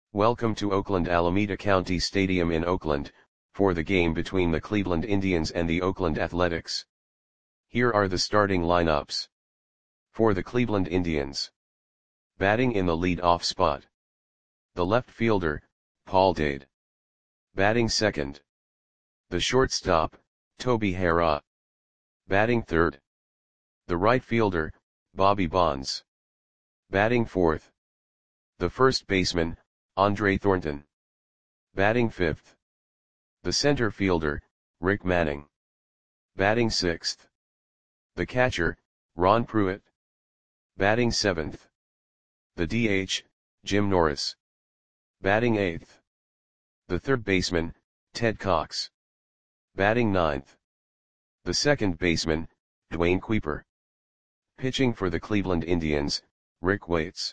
Welcome to Oakland Alameda County Stadium in Oakland, for the game between the Cleveland Indians and the Oakland Athletics. Here are the starting lineups. For the Cleveland Indians. Batting in the lead-off spot. The left fielder, Paul Dade. Batting second. The shortstop, Toby Harrah. Batting third. The right fielder, Bobby Bonds. Batting fourth. The first baseman, Andre Thornton. Batting fifth. The center fielder, Rick Manning. Batting sixth. The catcher, Ron Pruitt. Batting seventh. The DH, Jim Norris. Batting eighth. The third baseman, Ted Cox. Batting ninth. The second baseman, Dwayne Kuiper. Pitching for the Cleveland Indians, Rick Waits.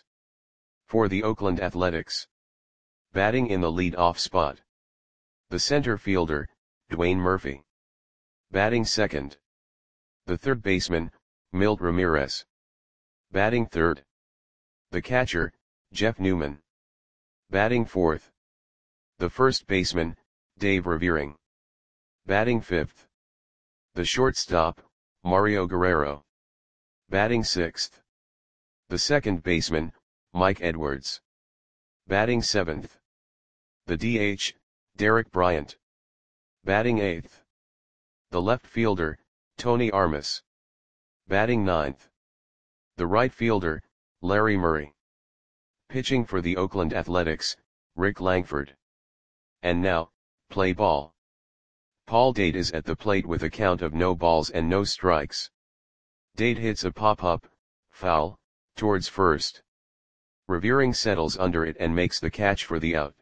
For the Oakland Athletics. Batting in the lead-off spot. The center fielder, Dwayne Murphy. Batting second. The third baseman, Milt Ramirez. Batting third. The catcher, Jeff Newman. Batting fourth. The first baseman, Dave Revering. Batting fifth. The shortstop, Mario Guerrero. Batting sixth. The second baseman, Mike Edwards. Batting seventh. The DH, Derek Bryant. Batting eighth. The left fielder, Tony Armas. Batting ninth. The right fielder, Larry Murray. Pitching for the Oakland Athletics, Rick Langford. And now, play ball. Paul Dade is at the plate with a count of no balls and no strikes. Dade hits a pop-up, foul, towards first. Revering settles under it and makes the catch for the out.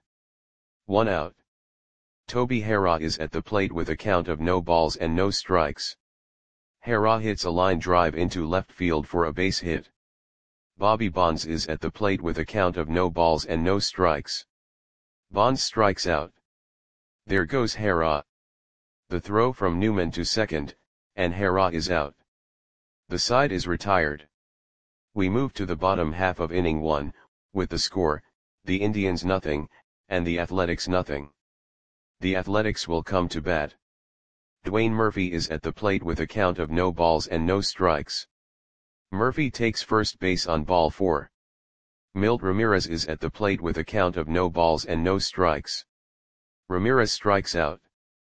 1 out. Toby Harrah is at the plate with a count of no balls and no strikes. Harrah hits a line drive into left field for a base hit. Bobby Bonds is at the plate with a count of no balls and no strikes. Bonds strikes out. There goes Harrah. The throw from Newman to second, and Harrah is out. The side is retired. We move to the bottom half of inning 1, with the score, the Indians nothing, and the Athletics nothing. The Athletics will come to bat. Dwayne Murphy is at the plate with a count of no balls and no strikes. Murphy takes first base on ball 4. Milt Ramirez is at the plate with a count of no balls and no strikes. Ramirez strikes out.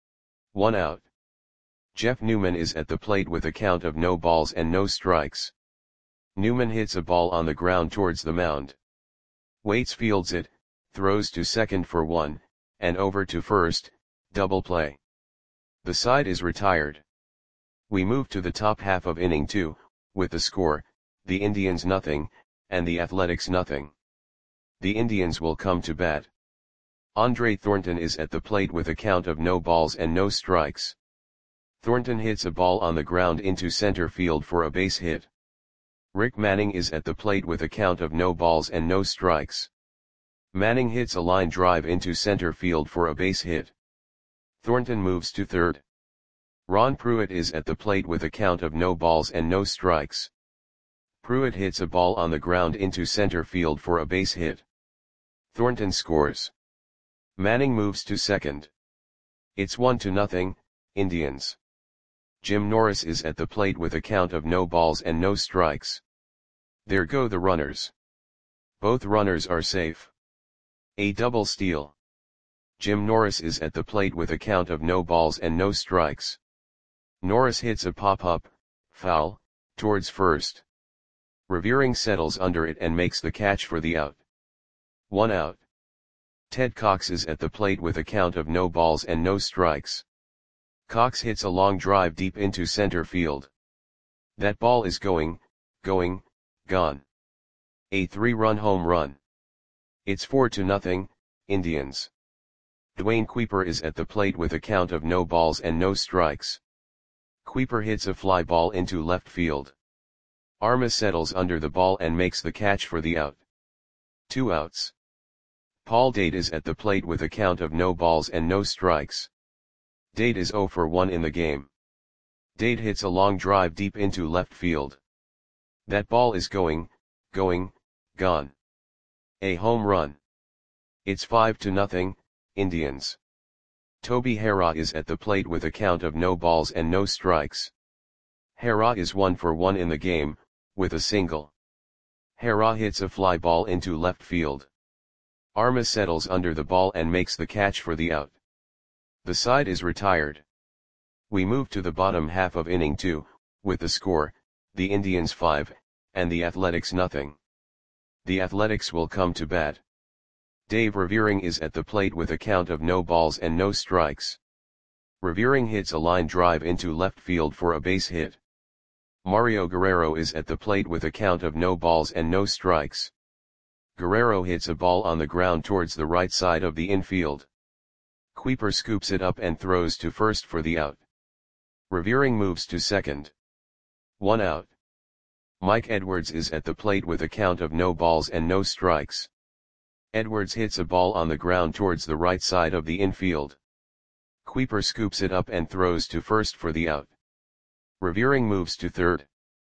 1 out. Jeff Newman is at the plate with a count of no balls and no strikes. Newman hits a ball on the ground towards the mound. Waits fields it, throws to second for 1, and over to first, double play. The side is retired. We move to the top half of inning 2, with the score, the Indians nothing, and the Athletics nothing. The Indians will come to bat. Andre Thornton is at the plate with a count of no balls and no strikes. Thornton hits a ball on the ground into center field for a base hit. Rick Manning is at the plate with a count of no balls and no strikes. Manning hits a line drive into center field for a base hit. Thornton moves to third. Ron Pruitt is at the plate with a count of no balls and no strikes. Pruitt hits a ball on the ground into center field for a base hit. Thornton scores. Manning moves to second. It's 1-0, Indians. Jim Norris is at the plate with a count of no balls and no strikes. There go the runners. Both runners are safe. A double steal. Jim Norris is at the plate with a count of no balls and no strikes. Norris hits a pop-up, foul, towards first. Revering settles under it and makes the catch for the out. 1 out. Ted Cox is at the plate with a count of no balls and no strikes. Cox hits a long drive deep into center field. That ball is going, gone. A 3-run home run. It's 4-0, Indians. Dwayne Kuiper is at the plate with a count of no balls and no strikes. Kuiper hits a fly ball into left field. Armas settles under the ball and makes the catch for the out. 2 outs. Paul Dade is at the plate with a count of no balls and no strikes. Dade is 0 for 1 in the game. Dade hits a long drive deep into left field. That ball is going, gone. A home run. It's 5-0, Indians. Toby Harrah is at the plate with a count of no balls and no strikes. Harrah is 1 for 1 in the game, with a single. Harrah hits a fly ball into left field. Armas settles under the ball and makes the catch for the out. The side is retired. We move to the bottom half of inning 2, with the score, the Indians 5, and the Athletics nothing. The Athletics will come to bat. Dave Revering is at the plate with a count of no balls and no strikes. Revering hits a line drive into left field for a base hit. Mario Guerrero is at the plate with a count of no balls and no strikes. Guerrero hits a ball on the ground towards the right side of the infield. Kuiper scoops it up and throws to first for the out. Revering moves to second. 1 out. Mike Edwards is at the plate with a count of no balls and no strikes. Edwards hits a ball on the ground towards the right side of the infield. Kuiper scoops it up and throws to first for the out. Revering moves to third.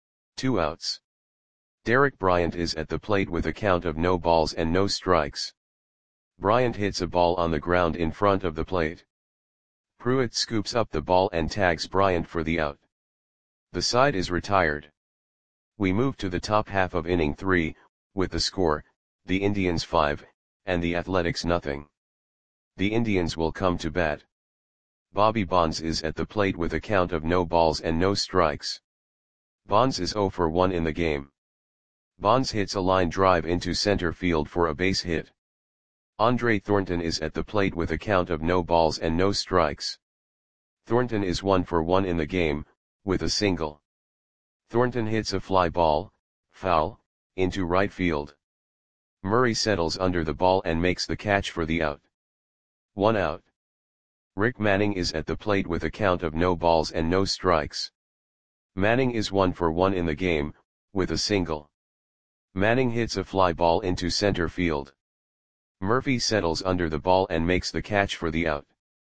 2 outs. Derek Bryant is at the plate with a count of no balls and no strikes. Bryant hits a ball on the ground in front of the plate. Pruitt scoops up the ball and tags Bryant for the out. The side is retired. We move to the top half of inning 3, with the score, the Indians 5, and the Athletics nothing. The Indians will come to bat. Bobby Bonds is at the plate with a count of no balls and no strikes. Bonds is 0 for 1 in the game. Bonds hits a line drive into center field for a base hit. Andre Thornton is at the plate with a count of no balls and no strikes. Thornton is 1 for 1 in the game, with a single. Thornton hits a fly ball, foul, into right field. Murray settles under the ball and makes the catch for the out. 1 out. Rick Manning is at the plate with a count of no balls and no strikes. Manning is 1 for 1 in the game, with a single. Manning hits a fly ball into center field. Murphy settles under the ball and makes the catch for the out.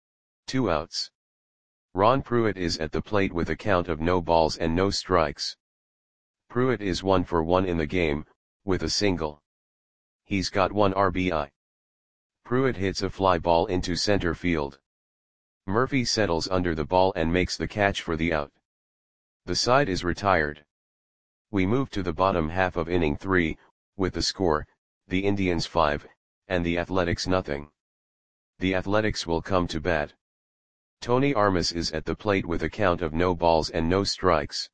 2 outs. Ron Pruitt is at the plate with a count of no balls and no strikes. Pruitt is 1 for 1 in the game, with a single. He's got 1 RBI. Pruitt hits a fly ball into center field. Murphy settles under the ball and makes the catch for the out. The side is retired. We move to the bottom half of inning 3, with the score, the Indians 5, and the Athletics nothing. The Athletics will come to bat. Tony Armas is at the plate with a count of no balls and no strikes.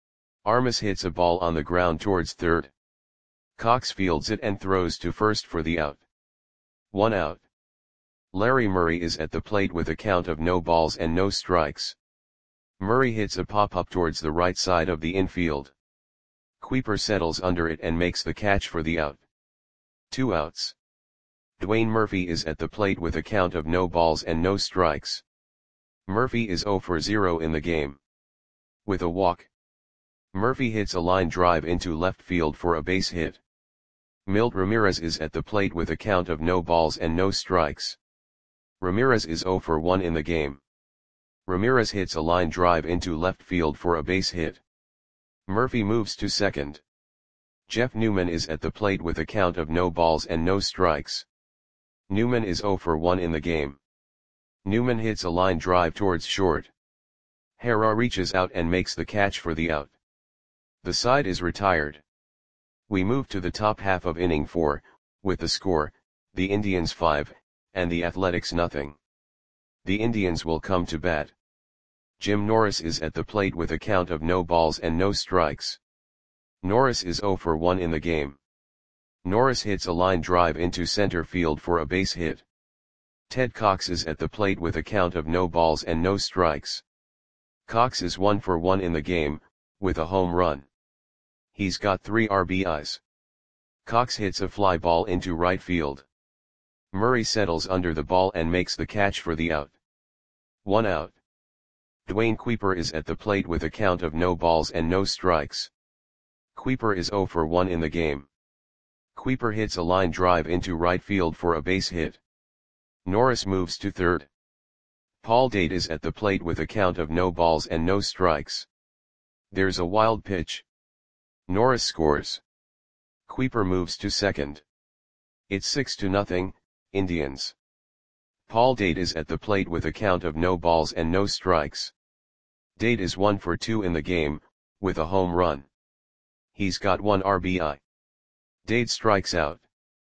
Armas hits a ball on the ground towards third. Cox fields it and throws to first for the out. 1 out. Larry Murray is at the plate with a count of no balls and no strikes. Murray hits a pop-up towards the right side of the infield. Kuiper settles under it and makes the catch for the out. 2 outs. Dwayne Murphy is at the plate with a count of no balls and no strikes. Murphy is 0 for 0 in the game. With a walk. Murphy hits a line drive into left field for a base hit. Milt Ramirez is at the plate with a count of no balls and no strikes. Ramirez is 0 for 1 in the game. Ramirez hits a line drive into left field for a base hit. Murphy moves to second. Jeff Newman is at the plate with a count of no balls and no strikes. Newman is 0 for 1 in the game. Newman hits a line drive towards short. Harrah reaches out and makes the catch for the out. The side is retired. We move to the top half of inning 4, with the score, the Indians 5, and the Athletics nothing. The Indians will come to bat. Jim Norris is at the plate with a count of no balls and no strikes. Norris is 0 for 1 in the game. Norris hits a line drive into center field for a base hit. Ted Cox is at the plate with a count of no balls and no strikes. Cox is 1 for 1 in the game, with a home run. He's got 3 RBIs. Cox hits a fly ball into right field. Murray settles under the ball and makes the catch for the out. 1 out. Dwayne Kuiper is at the plate with a count of no balls and no strikes. Kuiper is 0 for 1 in the game. Kuiper hits a line drive into right field for a base hit. Norris moves to third. Paul Date is at the plate with a count of no balls and no strikes. There's a wild pitch. Norris scores. Kuiper moves to second. It's 6-0, Indians. Paul Dade is at the plate with a count of no balls and no strikes. Dade is 1 for 2 in the game, with a home run. He's got 1 RBI. Dade strikes out.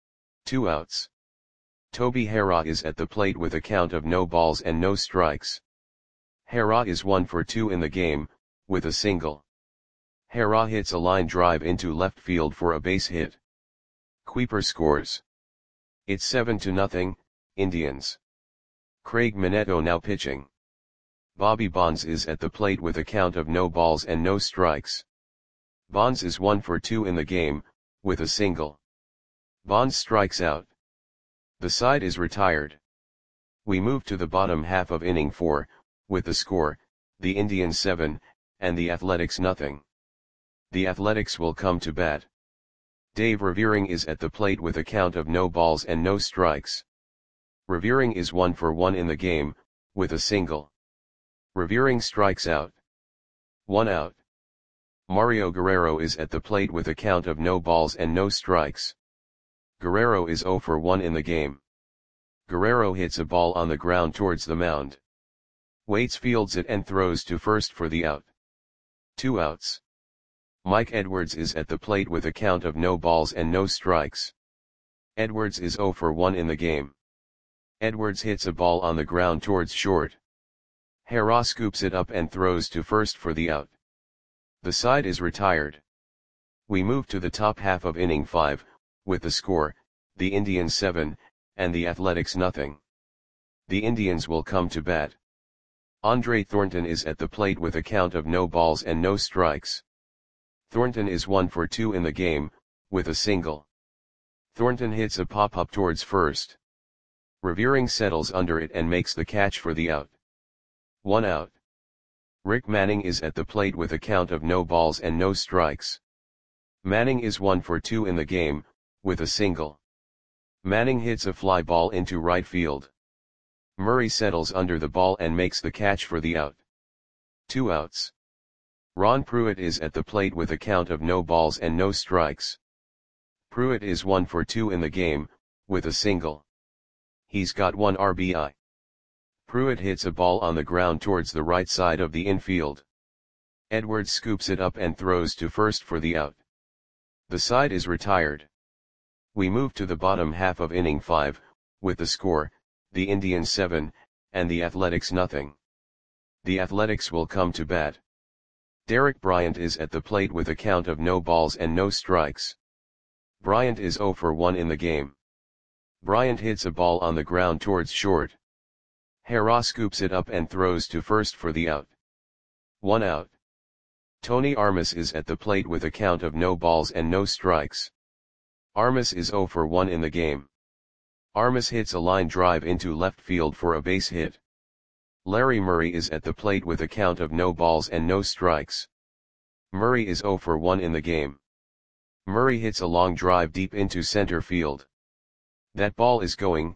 2 outs. Toby Harrah is at the plate with a count of no balls and no strikes. Harrah is 1 for 2 in the game, with a single. Harrah hits a line drive into left field for a base hit. Kuiper scores. It's 7-0, Indians. Craig Minetto now pitching. Bobby Bonds is at the plate with a count of no balls and no strikes. Bonds is 1 for 2 in the game, with a single. Bonds strikes out. The side is retired. We move to the bottom half of inning 4, with the score, the Indians 7, and the Athletics nothing. The Athletics will come to bat. Dave Revering is at the plate with a count of no balls and no strikes. Revering is 1 for 1 in the game, with a single. Revering strikes out. 1 out. Mario Guerrero is at the plate with a count of no balls and no strikes. Guerrero is 0 for 1 in the game. Guerrero hits a ball on the ground towards the mound. Waits fields it and throws to first for the out. 2 outs. Mike Edwards is at the plate with a count of no balls and no strikes. Edwards is 0 for 1 in the game. Edwards hits a ball on the ground towards short. Harrah scoops it up and throws to first for the out. The side is retired. We move to the top half of inning 5, with the score, the Indians 7, and the Athletics nothing. The Indians will come to bat. Andre Thornton is at the plate with a count of no balls and no strikes. Thornton is 1 for 2 in the game, with a single. Thornton hits a pop-up towards first. Revering settles under it and makes the catch for the out. 1 out. Rick Manning is at the plate with a count of no balls and no strikes. Manning is 1 for 2 in the game, with a single. Manning hits a fly ball into right field. Murray settles under the ball and makes the catch for the out. 2 outs. Ron Pruitt is at the plate with a count of no balls and no strikes. Pruitt is 1 for 2 in the game, with a single. He's got 1 RBI. Pruitt hits a ball on the ground towards the right side of the infield. Edwards scoops it up and throws to first for the out. The side is retired. We move to the bottom half of inning 5, with the score, the Indians 7, and the Athletics nothing. The Athletics will come to bat. Derek Bryant is at the plate with a count of no balls and no strikes. Bryant is 0 for 1 in the game. Bryant hits a ball on the ground towards short. Harrah scoops it up and throws to first for the out. 1 out. Tony Armas is at the plate with a count of no balls and no strikes. Armas is 0 for 1 in the game. Armas hits a line drive into left field for a base hit. Larry Murray is at the plate with a count of no balls and no strikes. Murray is 0 for 1 in the game. Murray hits a long drive deep into center field. That ball is gone.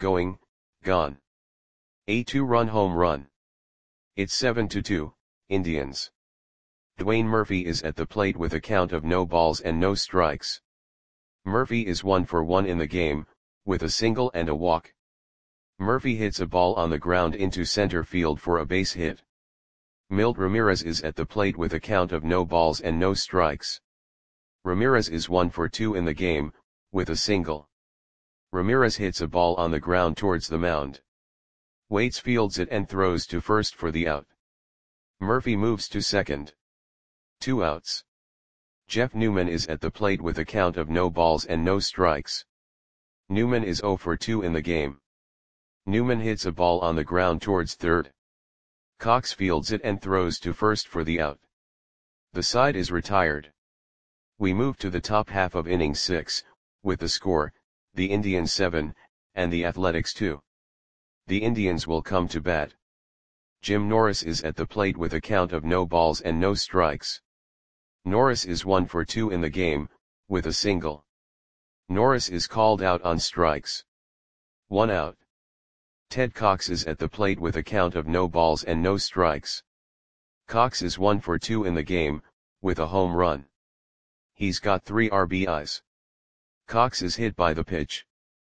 A 2-run home run. It's 7-2, Indians. Dwayne Murphy is at the plate with a count of no balls and no strikes. Murphy is 1 for 1 in the game, with a single and a walk. Murphy hits a ball on the ground into center field for a base hit. Milt Ramirez is at the plate with a count of no balls and no strikes. Ramirez is 1 for 2 in the game, with a single. Ramirez hits a ball on the ground towards the mound. Waits fields it and throws to first for the out. Murphy moves to second. 2 outs. Jeff Newman is at the plate with a count of no balls and no strikes. Newman is 0 for 2 in the game. Newman hits a ball on the ground towards third. Cox fields it and throws to first for the out. The side is retired. We move to the top half of inning 6, with the score, the Indians 7, and the Athletics 2. The Indians will come to bat. Jim Norris is at the plate with a count of no balls and no strikes. Norris is 1 for 2 in the game, with a single. Norris is called out on strikes. 1 out. Ted Cox is at the plate with a count of no balls and no strikes. Cox is 1 for 2 in the game, with a home run. He's got 3 RBIs. Cox is hit by the pitch.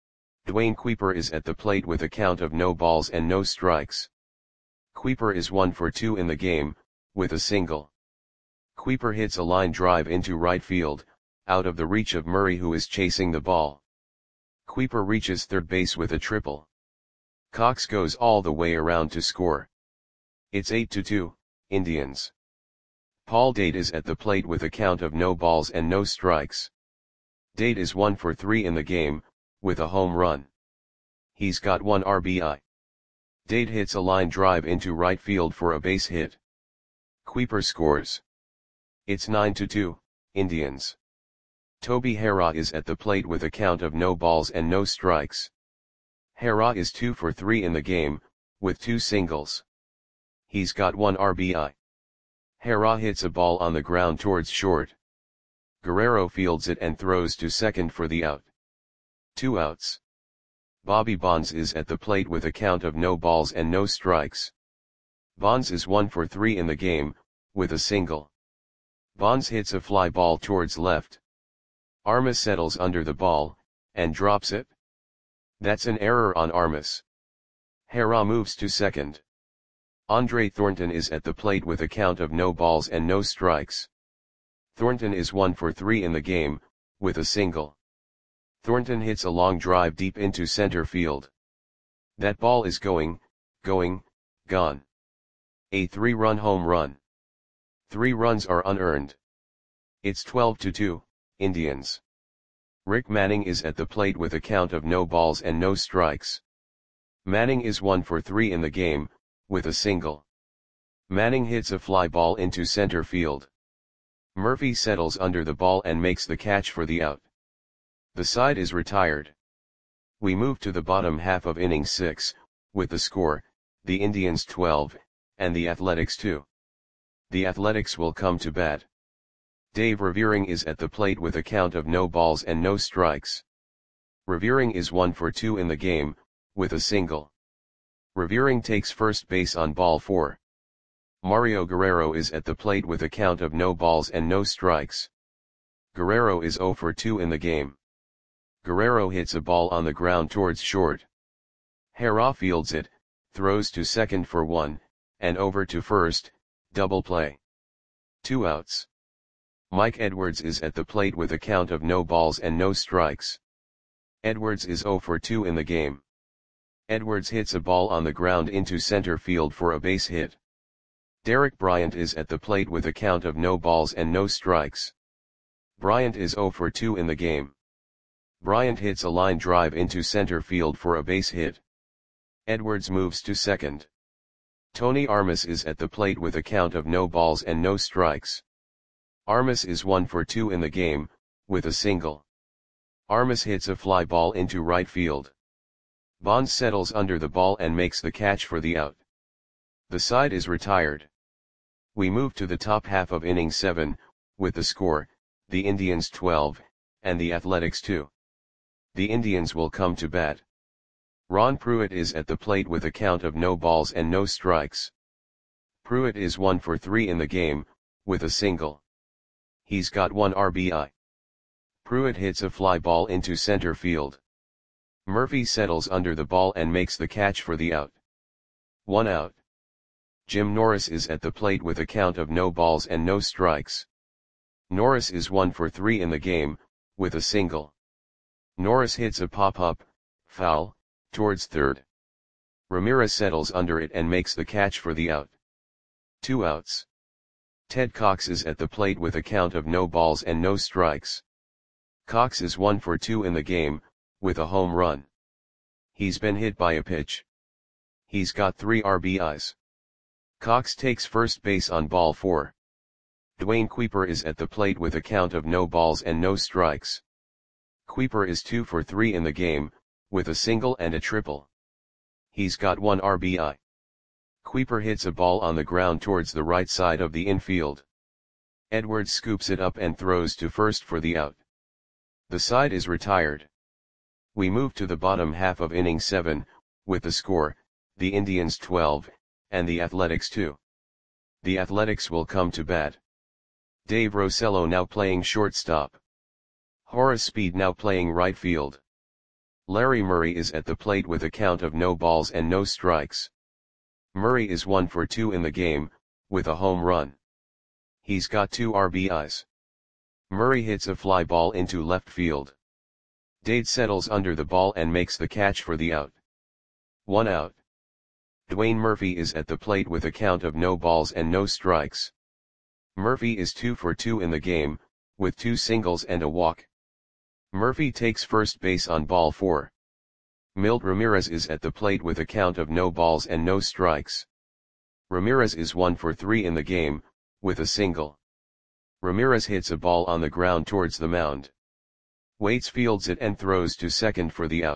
Dwayne Kuiper is at the plate with a count of no balls and no strikes. Kuiper is 1 for 2 in the game, with a single. Kuiper hits a line drive into right field, out of the reach of Murray, who is chasing the ball. Kuiper reaches third base with a triple. Cox goes all the way around to score. It's 8-2, Indians. Paul Date is at the plate with a count of no balls and no strikes. Date is 1 for 3 in the game, with a home run. He's got 1 RBI. Date hits a line drive into right field for a base hit. Kuiper scores. It's 9-2, Indians. Toby Harrah is at the plate with a count of no balls and no strikes. Harrah is 2 for 3 in the game, with 2 singles. He's got 1 RBI. Harrah hits a ball on the ground towards short. Guerrero fields it and throws to second for the out. 2 outs. Bobby Bonds is at the plate with a count of no balls and no strikes. Bonds is 1 for 3 in the game, with a single. Bonds hits a fly ball towards left. Armas settles under the ball, and drops it. That's an error on Armas. Harrah moves to second. Andre Thornton is at the plate with a count of no balls and no strikes. Thornton is 1 for 3 in the game, with a single. Thornton hits a long drive deep into center field. That ball is gone. A 3-run home run. 3 runs are unearned. It's 12-2, Indians. Rick Manning is at the plate with a count of no balls and no strikes. Manning is 1 for 3 in the game, with a single. Manning hits a fly ball into center field. Murphy settles under the ball and makes the catch for the out. The side is retired. We move to the bottom half of inning 6, with the score, the Indians 12, and the Athletics 2. The Athletics will come to bat. Dave Revering is at the plate with a count of no balls and no strikes. Revering is 1 for 2 in the game, with a single. Revering takes first base on ball 4. Mario Guerrero is at the plate with a count of no balls and no strikes. Guerrero is 0 for 2 in the game. Guerrero hits a ball on the ground towards short. Harrah fields it, throws to second for 1, and over to first, double play. 2 outs. Mike Edwards is at the plate with a count of no balls and no strikes. Edwards is 0 for 2 in the game. Edwards hits a ball on the ground into center field for a base hit. Derek Bryant is at the plate with a count of no balls and no strikes. Bryant is 0 for 2 in the game. Bryant hits a line drive into center field for a base hit. Edwards moves to second. Tony Armas is at the plate with a count of no balls and no strikes. Armas is 1 for 2 in the game, with a single. Armas hits a fly ball into right field. Bonds settles under the ball and makes the catch for the out. The side is retired. We move to the top half of inning 7, with the score, the Indians 12, and the Athletics 2. The Indians will come to bat. Ron Pruitt is at the plate with a count of no balls and no strikes. Pruitt is 1 for 3 in the game, with a single. He's got 1 RBI. Pruitt hits a fly ball into center field. Murphy settles under the ball and makes the catch for the out. 1 out. Jim Norris is at the plate with a count of no balls and no strikes. Norris is 1 for 3 in the game, with a single. Norris hits a pop-up, foul, towards third. Ramirez settles under it and makes the catch for the out. 2 outs. Ted Cox is at the plate with a count of no balls and no strikes. Cox is 1 for 2 in the game, with a home run. He's been hit by a pitch. He's got 3 RBIs. Cox takes first base on ball 4. Dwayne Kuiper is at the plate with a count of no balls and no strikes. Kuiper is 2 for 3 in the game, with a single and a triple. He's got 1 RBI. Kuiper hits a ball on the ground towards the right side of the infield. Edwards scoops it up and throws to first for the out. The side is retired. We move to the bottom half of inning 7, with the score, the Indians 12, and the Athletics 2. The Athletics will come to bat. Dave Rosello now playing shortstop. Horace Speed now playing right field. Larry Murray is at the plate with a count of no balls and no strikes. Murray is 1 for 2 in the game, with a home run. He's got 2 RBIs. Murray hits a fly ball into left field. Dade settles under the ball and makes the catch for the out. 1 out. Dwayne Murphy is at the plate with a count of no balls and no strikes. Murphy is 2 for 2 in the game, with 2 singles and a walk. Murphy takes first base on ball 4. Milt Ramirez is at the plate with a count of no balls and no strikes. Ramirez is 1 for 3 in the game, with a single. Ramirez hits a ball on the ground towards the mound. Waits fields it and throws to second for the out.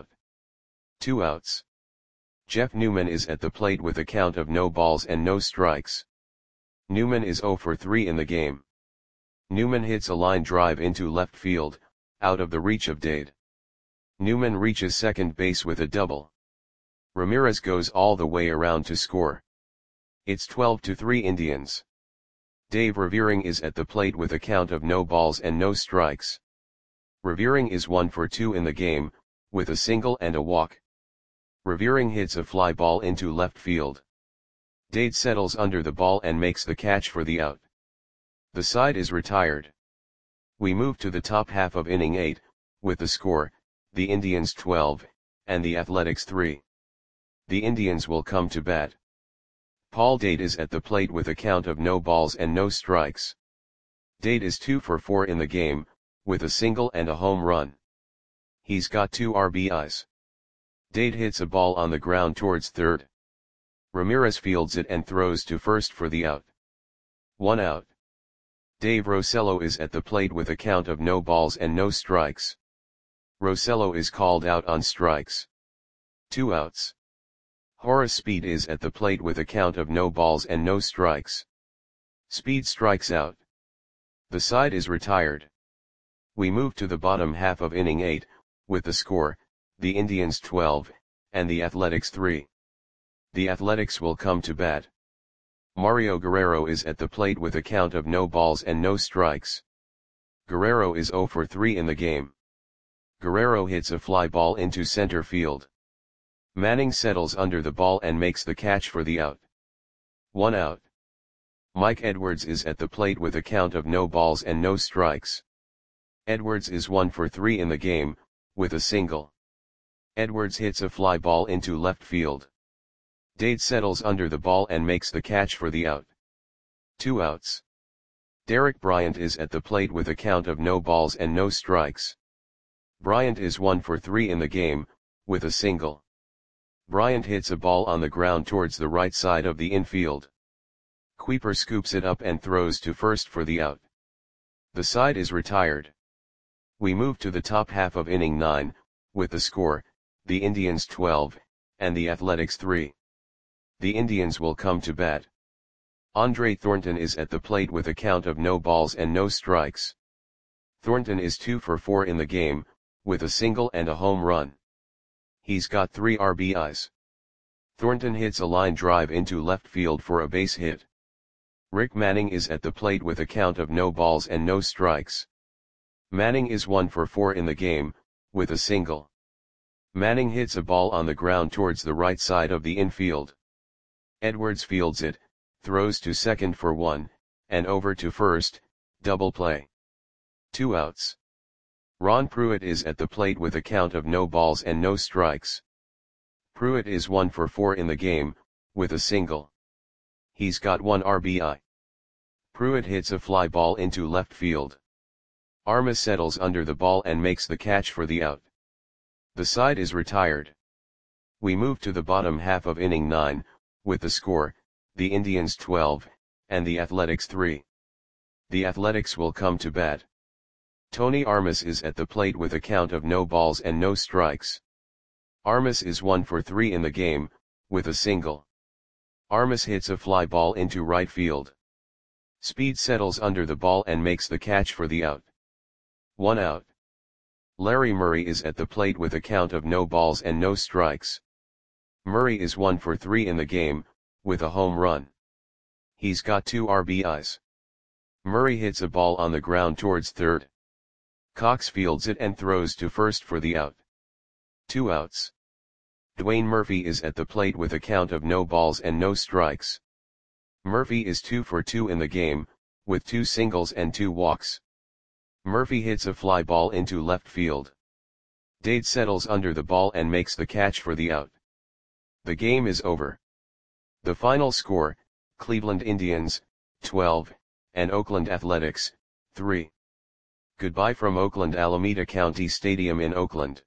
2 outs. Jeff Newman is at the plate with a count of no balls and no strikes. Newman is 0 for 3 in the game. Newman hits a line drive into left field, out of the reach of Dade. Newman reaches second base with a double. Ramirez goes all the way around to score. It's 12-3 Indians. Dave Revering is at the plate with a count of no balls and no strikes. Revering is 1 for 2 in the game, with a single and a walk. Revering hits a fly ball into left field. Dade settles under the ball and makes the catch for the out. The side is retired. We move to the top half of inning 8, with the score, the Indians 12, and the Athletics 3. The Indians will come to bat. Paul Dade is at the plate with a count of no balls and no strikes. Dade is 2 for 4 in the game, with a single and a home run. He's got 2 RBIs. Dade hits a ball on the ground towards third. Ramirez fields it and throws to first for the out. 1 out. Dave Rosello is at the plate with a count of no balls and no strikes. Rosello is called out on strikes. 2 outs. Horace Speed is at the plate with a count of no balls and no strikes. Speed strikes out. The side is retired. We move to the bottom half of inning 8, with the score, the Indians 12, and the Athletics 3. The Athletics will come to bat. Mario Guerrero is at the plate with a count of no balls and no strikes. Guerrero is 0 for 3 in the game. Guerrero hits a fly ball into center field. Manning settles under the ball and makes the catch for the out. 1 out. Mike Edwards is at the plate with a count of no balls and no strikes. Edwards is 1 for 3 in the game, with a single. Edwards hits a fly ball into left field. Dade settles under the ball and makes the catch for the out. 2 outs. Derek Bryant is at the plate with a count of no balls and no strikes. Bryant is 1 for 3 in the game, with a single. Bryant hits a ball on the ground towards the right side of the infield. Kuiper scoops it up and throws to first for the out. The side is retired. We move to the top half of inning 9, with the score, the Indians 12, and the Athletics 3. The Indians will come to bat. Andre Thornton is at the plate with a count of no balls and no strikes. Thornton is 2 for 4 in the game, with a single and a home run. He's got 3 RBIs. Thornton hits a line drive into left field for a base hit. Rick Manning is at the plate with a count of no balls and no strikes. Manning is 1 for 4 in the game, with a single. Manning hits a ball on the ground towards the right side of the infield. Edwards fields it, throws to second for 1, and over to first, double play. 2 outs. Ron Pruitt is at the plate with a count of no balls and no strikes. Pruitt is 1 for 4 in the game, with a single. He's got 1 RBI. Pruitt hits a fly ball into left field. Armas settles under the ball and makes the catch for the out. The side is retired. We move to the bottom half of inning 9, with the score, the Indians 12, and the Athletics 3. The Athletics will come to bat. Tony Armas is at the plate with a count of no balls and no strikes. Armas is 1 for 3 in the game, with a single. Armas hits a fly ball into right field. Speed settles under the ball and makes the catch for the out. 1 out. Larry Murray is at the plate with a count of no balls and no strikes. Murray is 1 for 3 in the game, with a home run. He's got 2 RBIs. Murray hits a ball on the ground towards third. Cox fields it and throws to first for the out. 2 outs. Dwayne Murphy is at the plate with a count of no balls and no strikes. Murphy is 2 for 2 in the game, with 2 singles and 2 walks. Murphy hits a fly ball into left field. Dade settles under the ball and makes the catch for the out. The game is over. The final score, Cleveland Indians, 12, and Oakland Athletics, 3. Goodbye from Oakland Alameda County Stadium in Oakland.